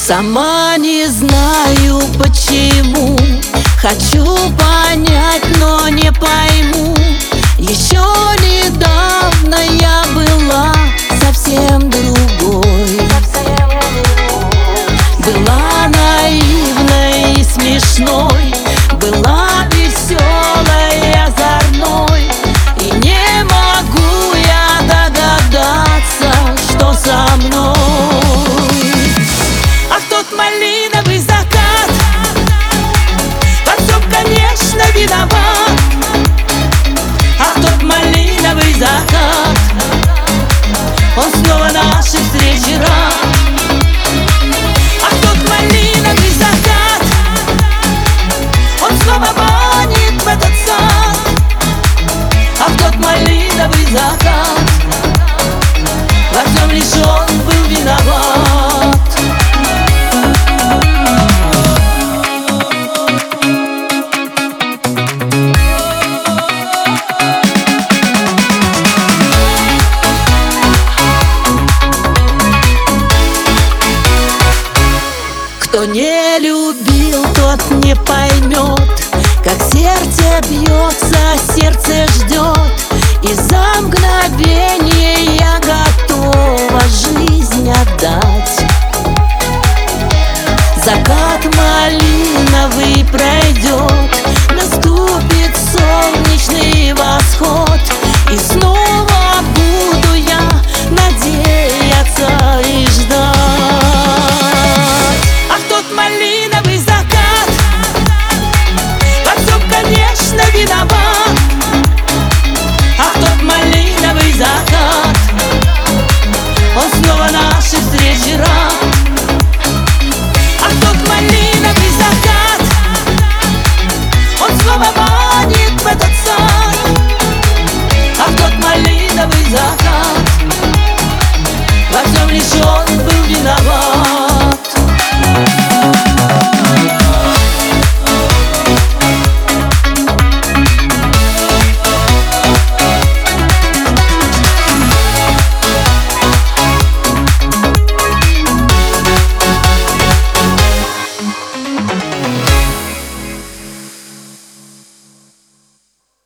Сама не знаю почему, хочу понять, но не пойму. Еще недавно я была совсем другой. Была наивной и смешной, была веселой и озорной. И не могу я догадаться, что со мной. А в тот малиновый закат во всем, конечно, виноват. А в тот малиновый закат он снова нашей встречи рад. А в тот малиновый закат он снова манит в этот сад. А в тот малиновый закат во всем лишь он был виноват. Кто не любил, тот не поймет, как сердце бьется, сердце ждет. И за мгновение я готова жизнь отдать. Закат малиновый пройдет,